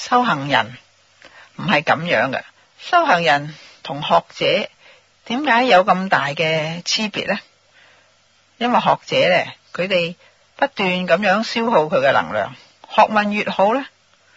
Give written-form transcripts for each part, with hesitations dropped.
修行人唔係咁樣嘅。修行人同學者點解有咁大嘅區別呢？因為學者呢，佢哋不斷咁樣消耗佢嘅能量，學問越好呢，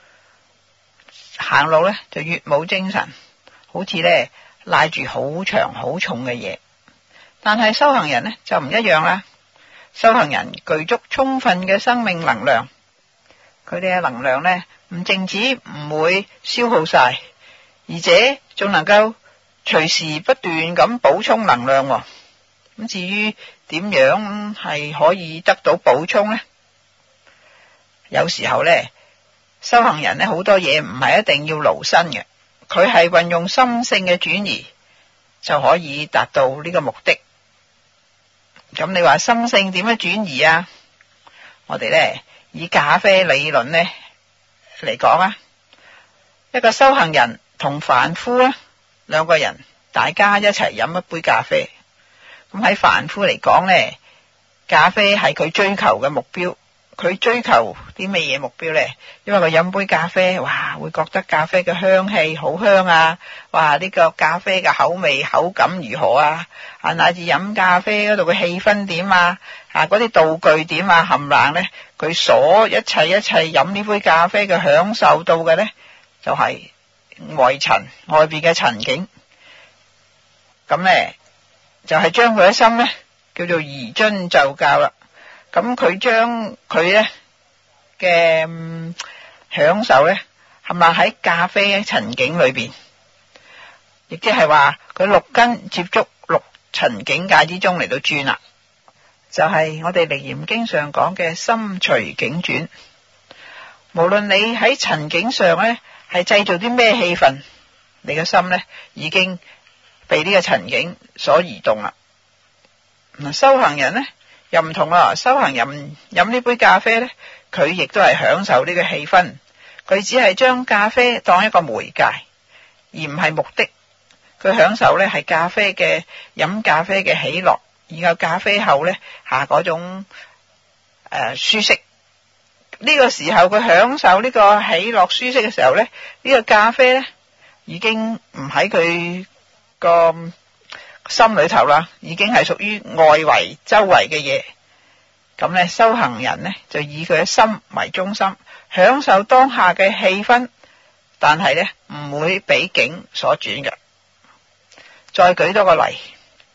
行路呢就越冇精神，好似呢拉住好長好重嘅嘢。但係修行人呢就唔一樣啦，修行人具足充分嘅生命能量，佢哋嘅能量呢唔淨止唔會消耗晒，而且仲能夠隨時不斷咁補充能量。咁至於點樣係可以得到補充呢？有時候呢，修行人呢好多嘢唔係一定要勞身嘅，佢係運用心性嘅轉移就可以達到呢個目的。咁你話心性點樣轉移啊？我哋呢以咖啡理論呢嚟講啊，一個修行人同凡夫呢兩個人大家一齊飲一杯咖啡。咁喺凡夫嚟講呢，咖啡係佢追求嘅目標。佢追求啲乜嘢目標呢？因為佢飲杯咖啡，哇，會覺得咖啡嘅香氣好香啊！哇，呢個咖啡嘅口味口感如何啊？乃至飲咖啡嗰度嘅氣氛點啊？嗰啲道具點啊？冚唪唥呢，佢一切飲呢杯咖啡嘅享受到嘅呢，就係外邊嘅塵境。咁呢，就係將佢嘅心呢叫做移遵就教啦。咁佢將佢呢嘅享受呢係咪喺咖啡塵境裏邊，亦即係話佢六根接觸六塵境界之中嚟到轉啦，就係我哋《楞嚴經》上講嘅心隨境轉。無論你喺塵境上呢係製造啲咩氣氛，你嘅心呢已經被呢個塵境所移動啦。修行人呢又唔同啦，修行人飲呢杯咖啡呢，佢亦都係享受呢個氣氛，佢只係將咖啡當一個媒介，而唔係目的。佢享受呢係咖啡嘅飲咖啡嘅喜樂，然後咖啡後呢嗰種舒適。呢個時候佢享受呢個喜樂舒適嘅時候呢，呢個咖啡呢已經唔喺佢個心裏頭啦，已經係屬於外圍周圍嘅嘢。咁呢，修行人呢就以佢嘅心為中心，享受當下嘅氣氛，但係呢唔會俾境所轉嘅。再舉多個例，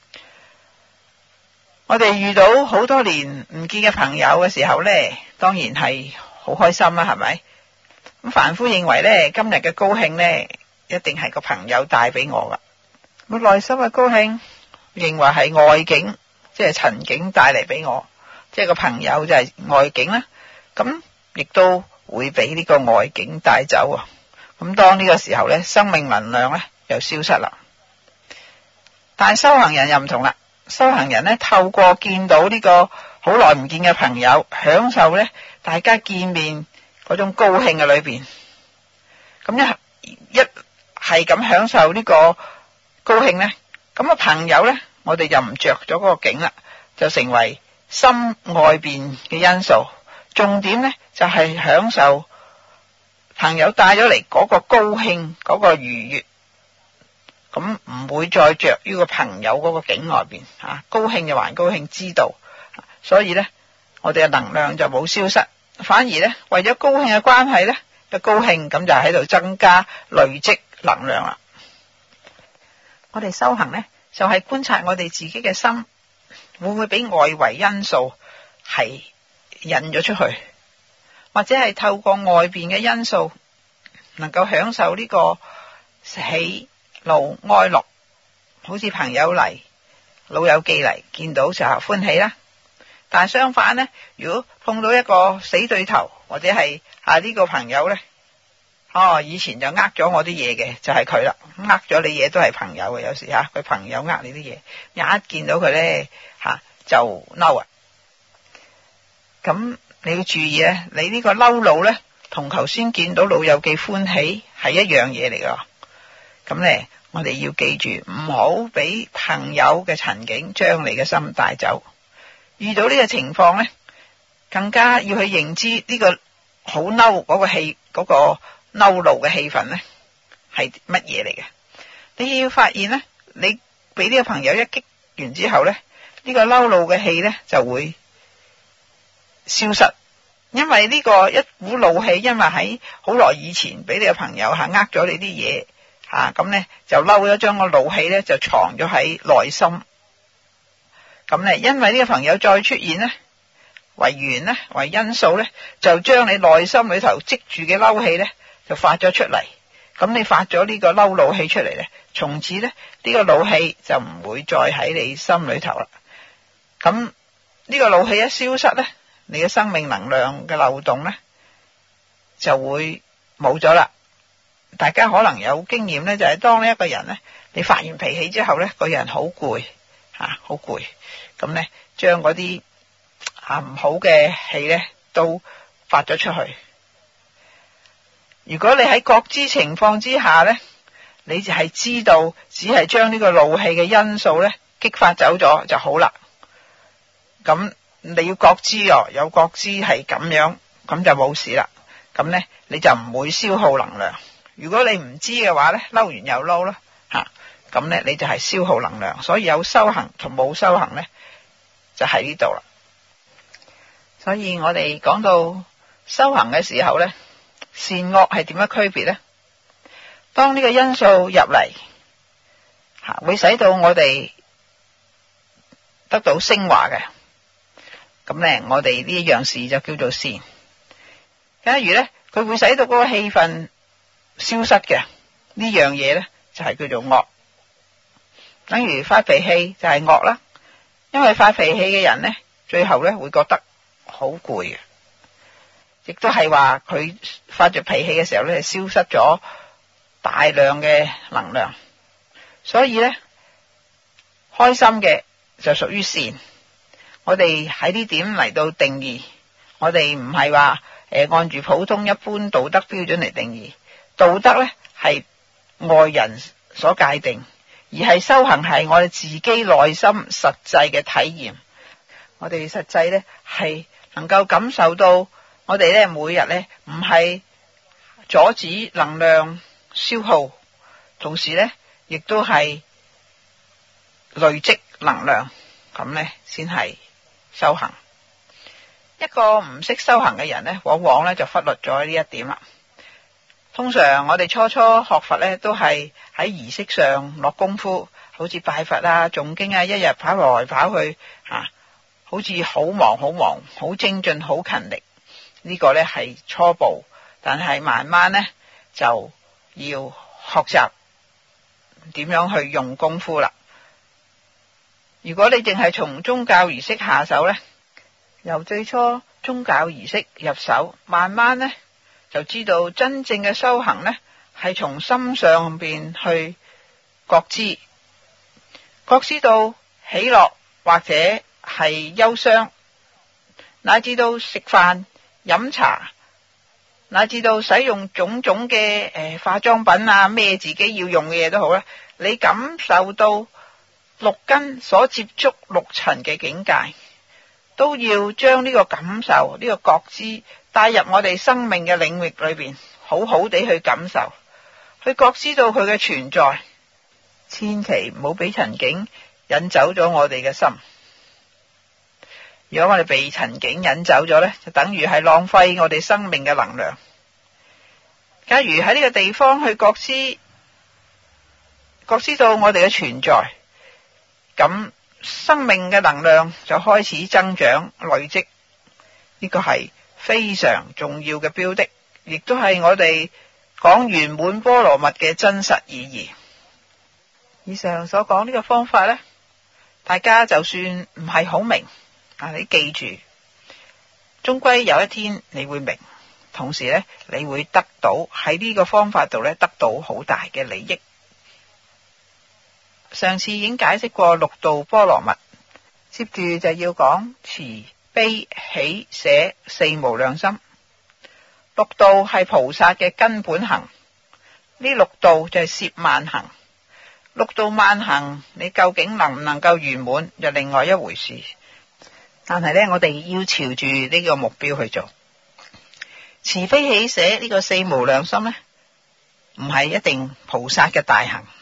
我哋遇到好多年唔見嘅朋友嘅時候呢，當然係好開心啦，係咪？咁凡夫認為呢，今日嘅高興呢一定係個朋友帶俾我噶。我內心嘅高興認為係外境，即係塵境帶嚟俾我，即係個朋友就係外境啦。咁亦都會俾呢個外境帶走啊。咁當呢個時候呢，生命能量呢又消失啦。但係修行人又唔同啦，修行人呢透過見到呢個好耐唔見嘅朋友，享受呢大家見面嗰種高興嘅裏邊。咁一係咁享受呢個高興呢，咁個朋友呢，我哋就唔着咗嗰個境啦，就成為心外邊嘅因素。重點呢，就係享受朋友帶咗嚟嗰個高興，嗰個愉悅，咁唔會再着於個朋友嗰個境外邊吓，高興就還高興知道。所以呢，我哋嘅能量就冇消失，反而呢，為咗高興嘅關係呢，嘅高興咁就喺度增加累積能量啦。我哋修行呢，就係觀察我哋自己嘅心會唔會俾外圍因素係引咗出去，或者係透過外邊嘅因素能夠享受呢個喜怒哀樂。好似朋友嚟，老友記嚟，見到就歡喜啦。但係相反呢，如果碰到一個死對頭，或者係呢個朋友呢，以前就呃咗我啲嘢嘅，就係佢啦。呃咗你嘢都係朋友嘅，有時佢朋友呃你啲嘢，一見到佢呢，就嬲啊。咁你要注意呢，你呢個嬲怒呢，同頭先見到老友記歡喜係一樣嘢嚟噶。咁呢，我哋要記住，唔好俾朋友嘅塵境將你嘅心帶走。遇到呢個情況呢，更加要去認知呢個好嬲嗰個氣嗰個嬲怒嘅氣氛呢係乜嘢嚟嘅。你要發現呢，你俾呢個朋友一擊完之後呢，呢個嬲怒嘅氣呢就會消失。因為呢個一股怒氣，因為喺好耐以前俾你個朋友呃咗你啲嘢咁呢就嬲咗，將個怒氣呢就藏咗喺內心。咁呢，因為呢個朋友再出現呢，為緣呢，為因素呢，就將你內心裏頭積住嘅嬲氣呢就發咗出嚟。咁你發咗呢個嬲怒氣出嚟呢，從此呢，呢個怒氣就唔會再喺你心裏頭啦。咁呢個怒氣一消失呢，你嘅生命能量嘅流動呢就會冇咗啦。大家可能有經驗呢，就係當呢一個人呢，你發完脾氣之後呢，個人好攰好攰，咁呢將嗰啲唔好嘅氣呢都發咗出去。如果你喺覺知情況之下呢，你就係知道只係將呢個怒氣嘅因素呢激發走咗就好啦。咁你要覺知有覺知係咁樣，咁就冇事啦。咁呢你就唔會消耗能量。如果你唔知嘅話呢，嬲完又嬲啦咁呢你就係消耗能量。所以有修行同冇修行呢就喺呢度啦。所以我哋講到修行嘅時候呢，善惡係點樣區別呢？當呢個因素入嚟會使到我哋得到升華嘅，咁呢我哋呢一樣事就叫做善。假如呢佢會使到嗰個氣氛消失嘅，呢樣嘢呢就係叫做惡。等於發脾氣就係惡啦，因為發脾氣嘅人呢，最後呢會覺得好攰嘅，亦都係話佢發着脾氣嘅時候呢，消失咗大量嘅能量。所以呢，開心嘅就屬於善。我哋喺呢點嚟到定義，我哋唔係話按住普通一般道德標準嚟定義。道德呢係外人所界定，而係修行係我哋自己內心實際嘅體驗。我哋實際呢係能夠感受到，我哋呢每日呢唔係阻止能量消耗，同時呢亦都係累積能量，咁呢先係修行。一個唔識修行嘅人呢，往往呢就忽略咗呢一點啦。通常我哋初學佛呢，都係喺儀式上落功夫，好似拜佛啊、誦經啊，一日跑來跑去好似好忙好精進好勤力。呢個呢係初步，但係慢慢呢就要學習點樣去用功夫啦。如果你淨係從宗教儀式下手呢，由最初宗教儀式入手，慢慢呢就知道真正嘅修行呢係從心上邊去覺知到喜樂或者係憂傷，乃至到食飯飲茶，乃至到使用種種嘅化妝品啊，咩自己要用嘅嘢都好啦，你感受到六根所接觸六塵嘅境界，都要將呢個感受呢個覺知帶入我哋生命嘅領域裏邊，好好地去感受，去覺知到佢嘅存在。千祈唔好俾塵境引走咗我哋嘅心。如果我哋被塵境引走咗呢，就等於係浪費我哋生命嘅能量。假如喺呢個地方去覺知到我哋嘅存在，咁生命嘅能量就開始增長累積。呢個係非常重要嘅標的，亦都係我哋講圓滿波羅蜜嘅真實意義。以上所講呢個方法呢，大家就算唔係好明，你記住，終歸有一天你會明，同時呢你會得到喺呢個方法度呢得到好大嘅利益。上次已經解釋過六度波羅蜜，接住就要講慈悲喜捨四無量心。六度係菩薩嘅根本行，呢六度就係攝萬行。六度萬行你究竟能唔能夠圓滿就另外一回事，但係呢，我哋要朝住呢個目標去做。 慈悲喜捨呢個四無量心呢，唔係一定菩薩嘅大行，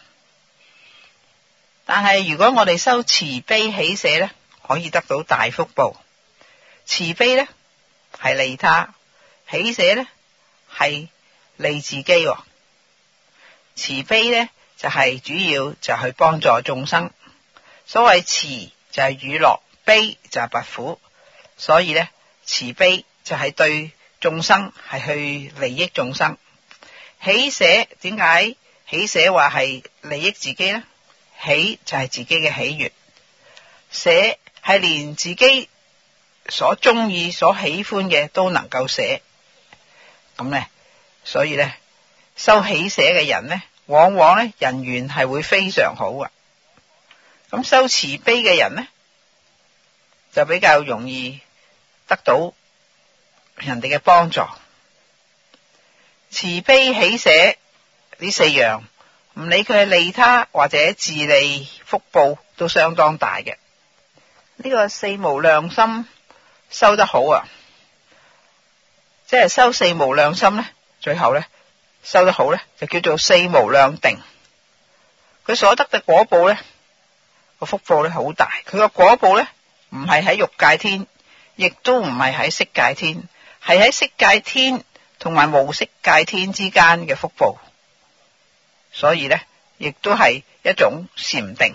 但係如果我哋修慈悲喜捨呢，可以得到大福報。慈悲呢係利他，喜捨呢係利自己。慈悲呢就係主要就係幫助眾生。所謂慈就係與樂，悲就係拔苦，所以呢，慈悲就係對眾生係去利益眾生。喜捨點解喜捨話係利益自己呢？喜就係自己嘅喜悅，捨係連自己所中意所喜歡嘅都能夠捨。咁呢，所以呢，修喜捨嘅人呢，往往呢人緣係會非常好啊。咁修慈悲嘅人呢，就比較容易得到人哋嘅幫助。慈悲喜捨呢四樣，唔理佢係利他或者自利，福報都相當大嘅。呢個四無量心修得好啊，即係修四無量心呢，最後呢修得好呢，就叫做四無量定。佢所得嘅果報呢，個福報呢好大。佢個果報呢，唔係喺欲界天，亦都唔係喺色界天，係喺色界天同埋無色界天之間嘅福報。所以呢，亦都係一種禪定。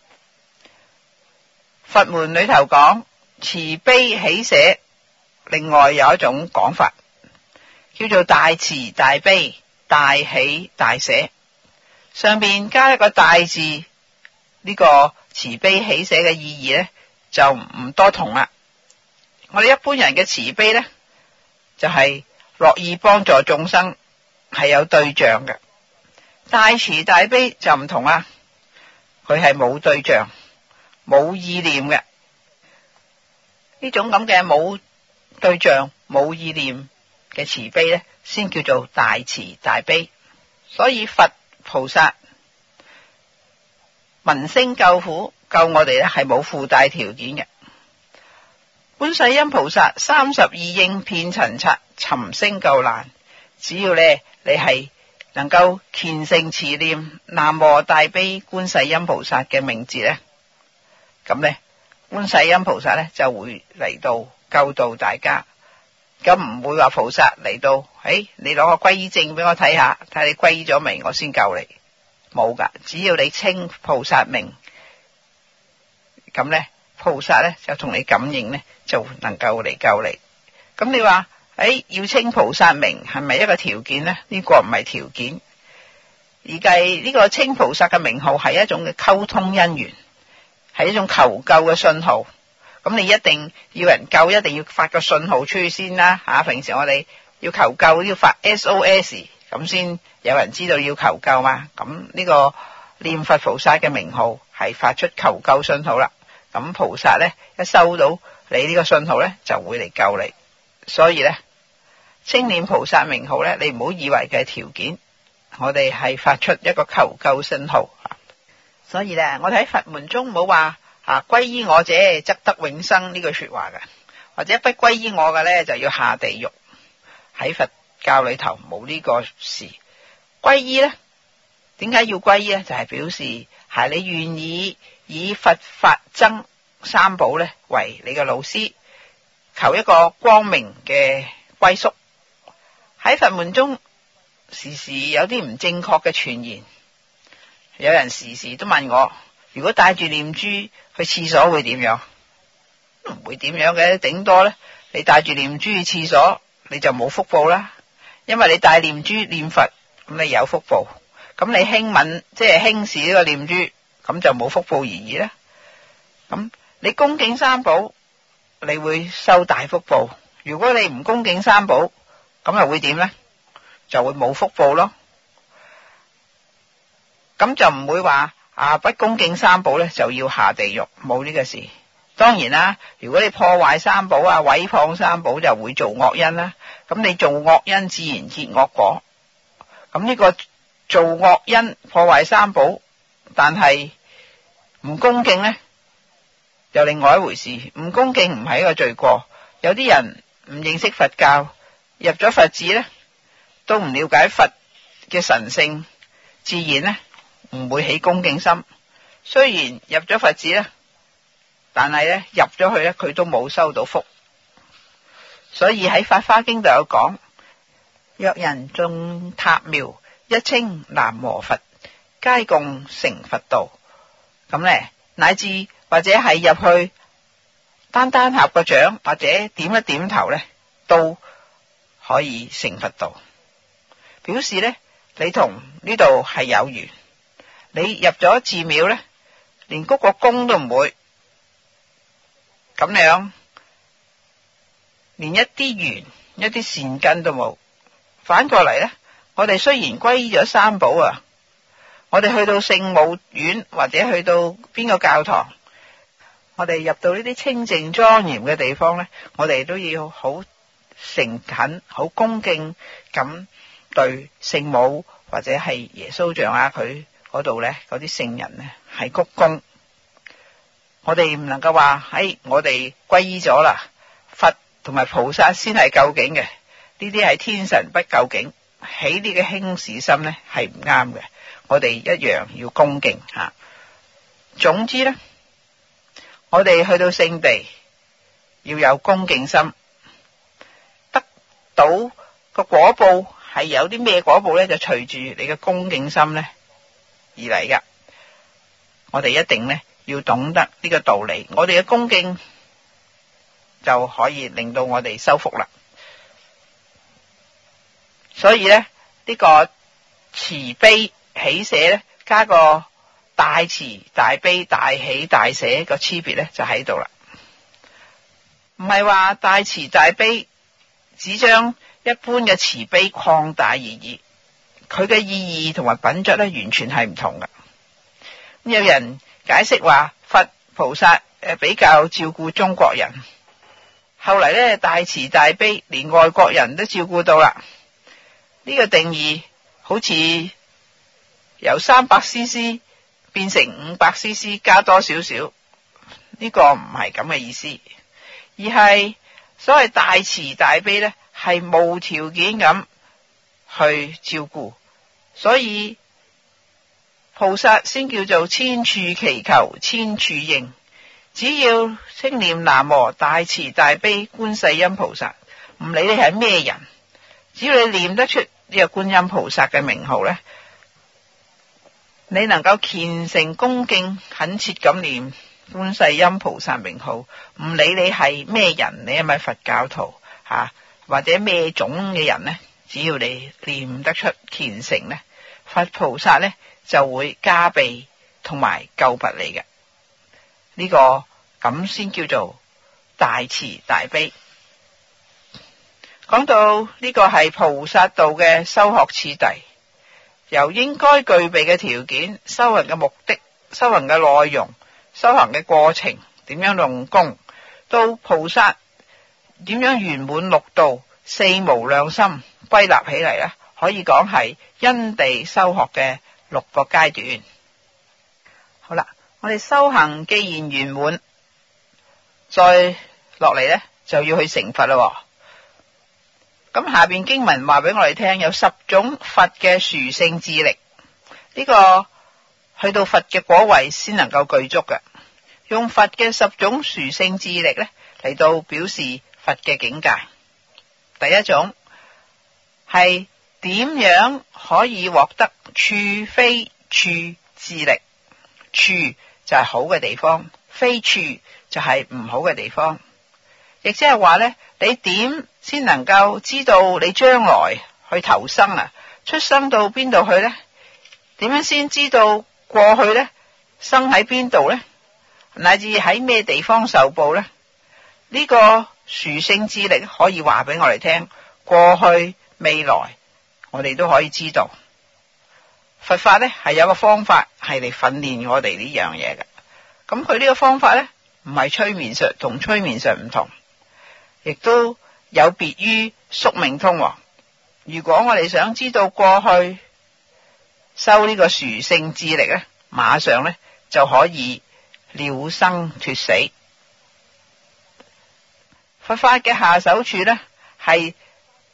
佛門裏頭講慈悲喜捨，另外有一種講法叫做大慈大悲大喜大捨，上邊加一個大字，呢個慈悲喜捨嘅意義呢，就唔多同啦。我哋一般人嘅慈悲呢，就係樂意幫助眾生，係有對象嘅。大慈大悲就唔同啦，佢係冇對象冇意念嘅。呢種咁嘅冇對象冇意念嘅慈悲呢，先叫做大慈大悲。所以佛菩薩聞聲救苦，救我哋呢係冇附帶條件嘅。觀世音菩薩32應遍塵剎，尋聲救難。只要呢你係能夠虔誠持念南無大悲觀世音菩薩嘅名字呢，咁呢觀世音菩薩呢就會嚟到救度大家。咁唔會話菩薩嚟到，你攞個皈依證俾我睇下，睇你皈依咗未，我先救你。冇噶，只要你稱菩薩名，咁呢菩薩呢就同你感應呢，就能夠嚟救你。咁你話要稱菩薩名係咪一個條件呢？呢個唔係條件，而計呢個稱菩薩嘅名號係一種嘅溝通因緣，係一種求救嘅信號。咁你一定要人救，一定要發個信號出去先啦。平時我哋要求救要發 SOS， 咁先有人知道要求救嘛。咁呢個念佛菩薩嘅名號係發出求救信號啦。咁菩薩呢，一收到你呢個信號呢，就會嚟救你。所以呢，稱念菩薩名號呢，你唔好以為嘅條件，我哋係發出一個求救信號。所以呢，我哋喺佛門中唔好話歸依我者則得永生呢句說話嘅，或者不歸依我嘅呢，就要下地獄。喺佛教裏頭冇呢個事。歸依呢，點解要歸依呢？就係表示係你願意以佛法僧三寶呢為你嘅老師，求一個光明嘅歸宿。喺佛門中時時有啲唔正確嘅傳言，有人時時都問我，如果帶住念珠去廁所會點樣？唔會點樣嘅，頂多呢，你帶住念珠去廁所你就冇福報啦。因為你帶念珠念佛，咁你有福報。咁你輕愍即係輕視呢個念珠，咁就冇福報而已啦。咁你恭敬三寶，你會收大福報。如果你唔恭敬三寶，咁又會點呢？就會冇福報咯。咁就唔會話不恭敬三寶呢就要下地獄，冇呢個事。當然啦，如果你破壞三寶毀謗三寶，就會做惡因啦。咁你做惡因自然結惡果。咁呢個做惡因破壞三寶，但係唔恭敬呢，就另外一回事。唔恭敬唔係一個罪過。有啲人唔認識佛教， 入咗佛寺呢，都唔了解佛嘅神聖，自然呢唔會起恭敬心。雖然入咗佛寺呢，但係呢入咗去呢，佢都冇收到福。所以喺《法華經》度有講：若人種塔苗，一稱南無佛，皆共成佛道。咁呢，乃至或者係入去單合個掌，或者點一點頭呢，都可以成佛道。表示呢，你同呢度係有緣。你入咗寺廟呢，連鞠個躬都唔會，咁樣連一啲緣一啲善根都冇。反過嚟呢，我哋雖然皈依咗三寶啊，我哋去到聖母院或者去到邊個教堂，我哋入到呢啲清淨莊嚴嘅地方呢，我哋都要好誠懇好恭敬咁對聖母或者係耶穌像啊，佢嗰度呢嗰啲聖人呢係鞠躬。我哋唔能夠話我哋皈依咗啦，佛同埋菩薩先係究竟嘅，呢啲係天神不究竟，起呢個輕視心呢係唔啱嘅。我哋一樣要恭敬吓。總之呢，我哋去到聖地要有恭敬心，得到個果報係有啲咩果報呢？就隨住你嘅恭敬心呢而嚟噶。我哋一定呢要懂得呢個道理，我哋嘅恭敬就可以令到我哋修福啦。所以呢，呢個慈悲喜捨呢，加個大慈大悲大喜大捨個區別呢，就喺度啦。唔係話大慈大悲只將一般嘅慈悲擴大而已，佢嘅意義同埋品質呢，完全係唔同噶。有人解釋話佛菩薩比較照顧中國人，後嚟呢，大慈大悲連外國人都照顧到啦。呢個定義好似由300cc 變成500cc 加多少少，呢個唔係咁嘅意思，而係所謂大慈大悲呢，係無條件咁去照顧，所以菩薩先叫做千處祈求千處應。只要稱念南無大慈大悲觀世音菩薩，唔理你係咩人，只要你念得出呢個觀音菩薩嘅名號呢，你能夠虔誠恭敬懇切咁念觀世音菩薩名號，唔理你係咩人，你係咪佛教徒或者咩種嘅人呢，只要你念得出虔誠呢，佛菩薩呢就會加被同埋救拔你嘅。呢個咁先叫做大慈大悲。講到呢個係菩薩道嘅修學次第，由應該具備嘅條件、修行嘅目的、修行嘅內容、修行嘅過程，點樣用功，到菩薩點樣圓滿六道、四無量心，歸納起嚟呢，可以講係因地修學嘅6個階段。好啦，我哋修行既然圓滿，再落嚟呢，就要去成佛啦。咁下邊經文話俾我哋聽，有10種佛嘅殊勝智力，呢個去到佛嘅果位先能夠具足嘅。用佛嘅10種殊勝智力呢，嚟到表示佛嘅境界。第一種係點樣可以獲得處非處智力？處就係好嘅地方，非處就係唔好嘅地方。亦即係話呢，你點先能夠知道你將來去投生出生到邊度去呢？點樣先知道過去呢？生喺邊度呢？乃至喺咩地方受報呢？呢個殊勝智力可以話俾我哋聽，過去未來我哋都可以知道。佛法呢係有個方法係嚟訓練我哋呢樣嘢嘅。咁佢呢個方法呢，唔係催眠術，同催眠術唔同，亦都有別於宿命通。如果我哋想知道過去，修呢個殊勝智力呢，馬上呢就可以了生脫死。佛法嘅下手處呢，係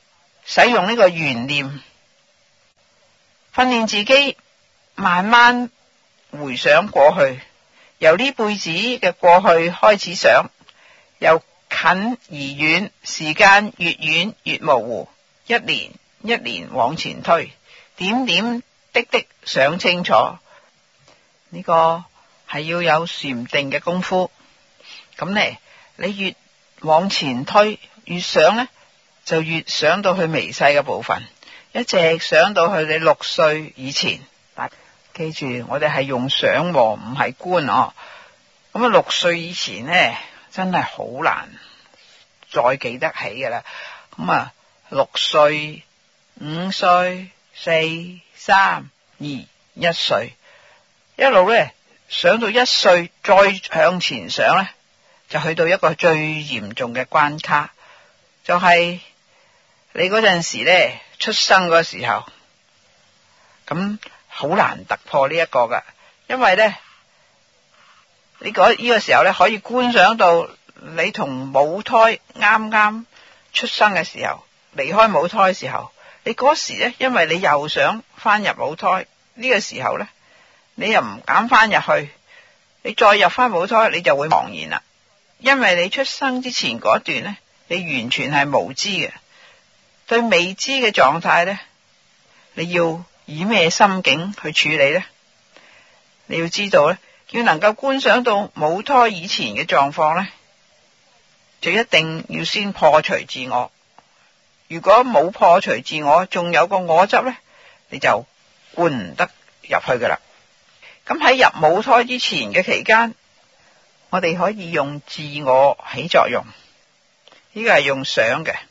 使用呢個緣念，訓練自己慢慢回想過去，由呢輩子嘅過去開始想，由近而遠，時間越遠越模糊，一年一年往前推，點點滴滴想清楚，呢個係要有禪定嘅功夫。咁呢，你越往前推，越想呢，就越想到去微細嘅部分，一直想到去你6歲以前。記住，我哋係用想，唔係觀哦。咁6歲以前呢，真係好難再記得起㗎啦。咁6歲、5歲、4、3、2、1歲，一路呢想到1歲，再向前想呢，就去到一個最嚴重嘅關卡，就係你嗰陣時呢，出生嗰時候，咁好難突破呢一個噶，因為呢，呢個時候呢，可以觀想到你同母胎啱啱出生嘅時候，離開母胎嘅時候，你嗰時呢，因為你又想翻入母胎，呢個時候呢，你又唔敢翻入去，你再入翻母胎，你就會茫然啦。因為你出生之前嗰段呢，你完全係無知嘅，對未知嘅狀態呢，你要以咩心境去處理呢？你要知道呢，要能夠觀想到母胎以前嘅狀況呢，就一定要先破除自我。如果冇破除自我，仲有個我執呢，你就觀唔得入去噶啦。咁喺入母胎之前嘅期間，我哋可以用自我起作用，呢個係用想嘅。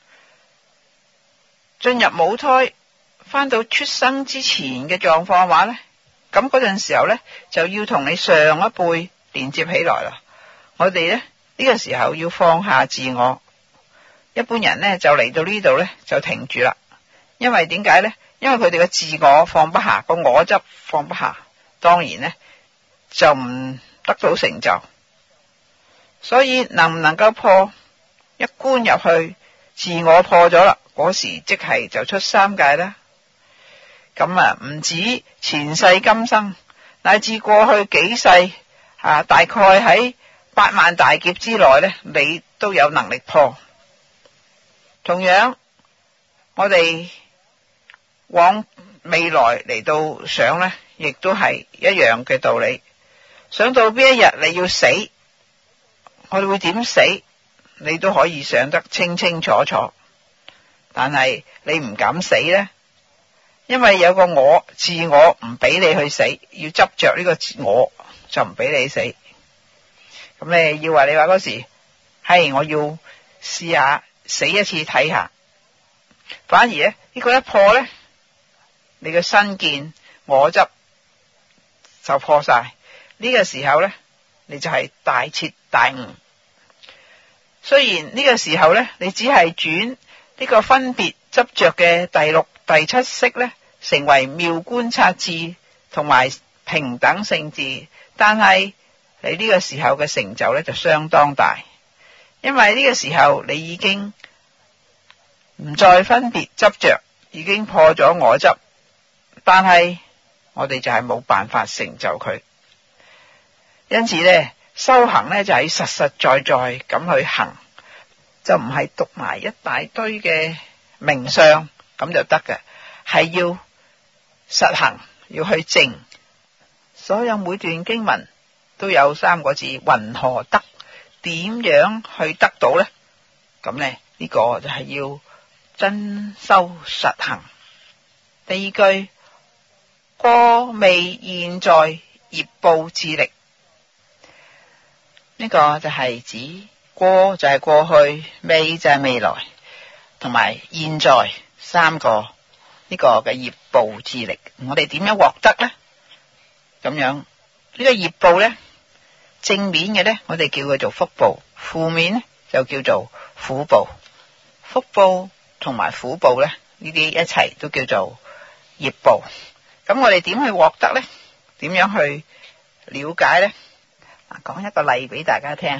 進入母胎，翻到出生之前嘅狀況話呢，咁嗰陣時候呢，就要同你上一輩連接起來啦。我哋呢個時候要放下自我，一般人呢，就嚟到呢度呢，就停住啦。因為點解呢？因為佢哋嘅自我放不下，個我執放不下，當然呢，就唔得到成就。所以能唔能夠破，一觀入去，自我破咗啦，嗰時即係就出三界啦。咁唔止前世今生，乃至過去幾世大概喺8萬大劫之內呢，你都有能力破。同樣我哋往未來嚟到想呢，亦都係一樣嘅道理。想到邊一日你要死，我哋會點死，你都可以想得清清楚楚。但係你唔敢死呢，因為有個我，自我唔俾你去死，要執着呢個我就唔俾你死。咁你要話，你話嗰時係我要試下死一次睇下，反而呢個一破呢，你嘅身見我執就破晒。呢個時候呢，你就係大徹大悟。雖然呢個時候呢，你只係轉呢個分別執着嘅第6、第7識呢，成為妙觀察智同埋平等性智，但係你呢個時候嘅成就呢，就相當大，因為呢個時候你已經唔再分別執着，已經破咗我執，但係我哋就係冇辦法成就佢。因此呢，修行呢，就係實實在在咁去行，就唔係讀埋一大堆嘅名相咁就得嘅，係要實行，要去證。所有每段經文都有3個字：云何得？點樣去得到呢？咁呢，呢個就係要真修實行。第2句，過未現在業報智力，呢個就係指過就係過去，未就係未來，同埋現在3個呢個嘅業報智力。我哋點樣獲得呢？咁樣呢個業報呢，正面嘅呢，我哋叫佢做福報；負面呢，就叫做苦報。福報同埋苦報呢，呢啲一齊都叫做業報。咁我哋點去獲得呢？點樣去了解呢？講一個例俾大家聽下。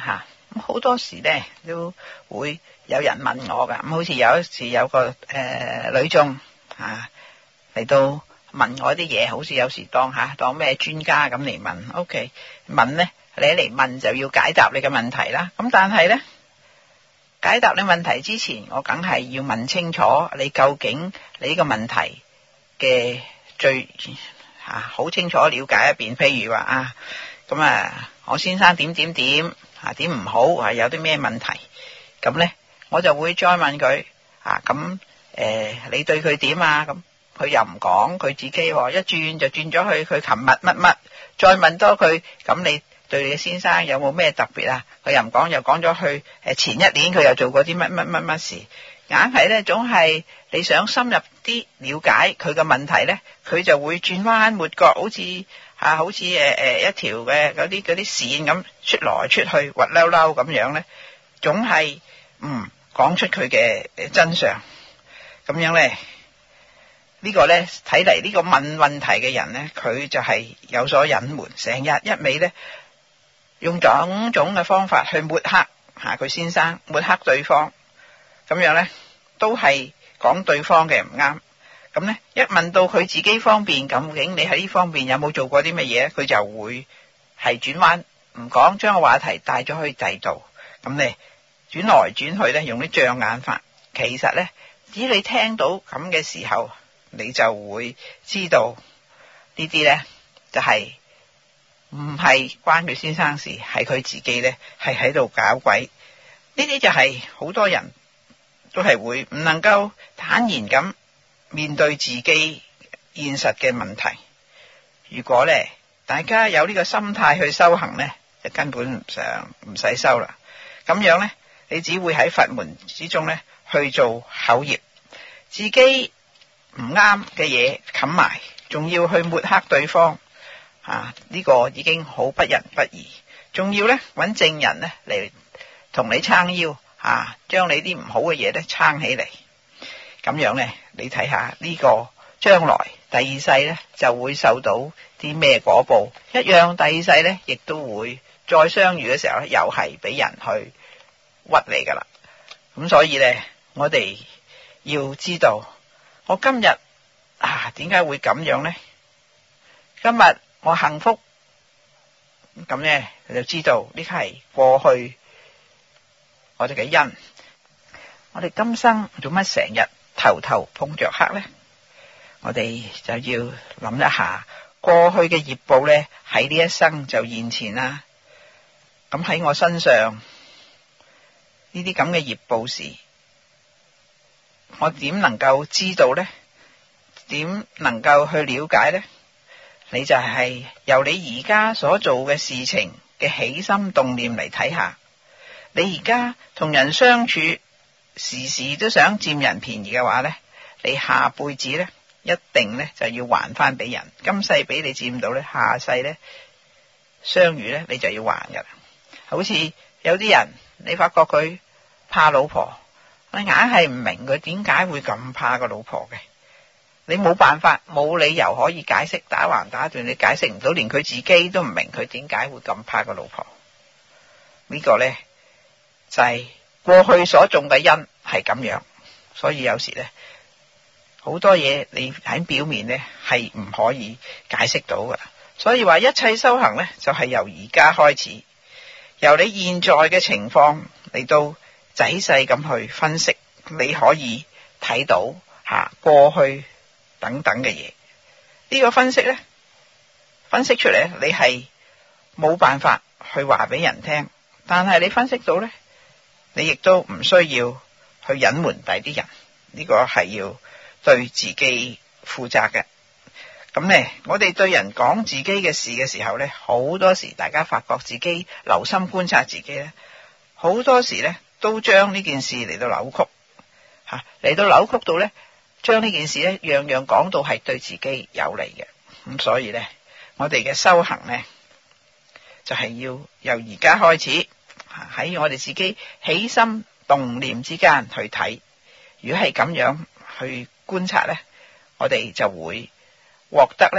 咁好多時咧都會有人問我噶，咁好似有一次有個女眾嚟到問我啲嘢，好似有時當咩專家咁嚟問。OK， 問咧你嚟問就要解答你嘅問題啦。咁但係咧解答你問題之前，我梗係要問清楚你究竟你呢個問題嘅最好清楚了解一遍。譬如話我先生點點唔好有啲咩問題，咁咧我就會再問佢你對佢點啊？咁佢又唔講，佢自己一轉就轉咗去佢琴日乜，再問多佢，咁你對你嘅先生有冇咩特別啊？佢又唔講，又講咗去前一年佢又做過啲乜事，硬係咧總係你想深入啲了解佢嘅問題咧，佢就會轉彎抹角，好似一條嘅嗰啲線咁出來出去滑溜溜咁樣咧，總係講出佢嘅真相。咁樣咧呢個咧睇嚟呢個問問題嘅人咧，佢就係有所隱瞞，成日一味咧用種種嘅方法去抹黑佢先生，抹黑對方，咁樣咧都係講對方嘅唔啱。咁咧一問到佢自己方面，究竟你喺呢方面有冇做過啲乜嘢，佢就會係轉彎唔講，將個話題帶咗去第度。咁咧轉來轉去咧用啲障眼法，其實咧只要你聽到咁嘅時候，你就會知道呢啲咧就係唔係關佢先生事，係佢自己咧係喺度搞鬼。呢啲就係好多人都係會唔能夠坦然咁面對自己現實嘅問題。如果咧大家有呢個心態去修行咧，就根本唔使修啦。咁樣咧你只會喺佛門之中咧去做口業，自己唔啱嘅嘢冚埋，仲要去抹黑對方，呢個已經好不仁不義。仲要咧揾證人咧嚟同你撐腰，將你啲唔好嘅嘢咧撐起嚟。咁樣咧你睇下呢個將來第二世咧就會受到啲咩果報一樣。第二世咧亦都會再相遇嘅時候咧，又係俾人去屈你噶啦。咁所以咧我哋要知道，我今日點解會咁樣呢？今日我幸福，咁咧你就知道呢個係過去我哋嘅因。我哋今生做乜成日頭頭碰着黑呢？我哋就要諗一下過去嘅業報咧，喺呢一生就現前啦。咁喺我身上呢啲咁嘅業報時，我點能夠知道呢？點能夠去了解呢？你就係由你而家所做嘅事情嘅起心動念嚟睇下。你而家同人相處，時時都想佔人便宜嘅話呢，你下輩子呢一定呢就要還翻俾人。今世俾你佔到呢，下世呢相遇呢你就要還噶啦。好似有啲人你發覺佢怕老婆，你硬係唔明佢點解會咁怕個老婆嘅。你冇辦法，冇理由可以解釋，打橫打斷你解釋唔到，連佢自己都唔明佢點解會咁怕個老婆。呢個呢就係過去所種嘅因係咁樣。所以有時呢好多嘢你喺表面呢係唔可以解釋到噶。所以話一切修行呢就係由而家開始，由你現在嘅情況嚟到仔細咁去分析，你可以睇到過去等等嘅嘢。呢個分析呢，分析出嚟你係冇辦法去話俾人聽，但係你分析到呢，你亦都唔需要去隱瞞第啲人。呢個係要對自己負責嘅。咁呢，我哋對人講自己嘅事嘅時候呢，好多時大家發覺自己留心觀察自己呢，好多時呢都將呢件事嚟到扭曲，嚟到扭曲到呢，將呢件事呢樣樣講到係對自己有利嘅。咁所以呢，我哋嘅修行呢，就係要由而家開始，喺我哋自己起心動念之間去睇。如果係咁樣去觀察呢，我哋就會獲得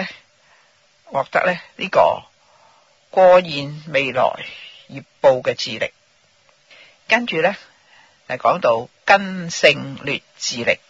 呢個過現未來業報嘅智力。 跟住呢就講到根性劣智力。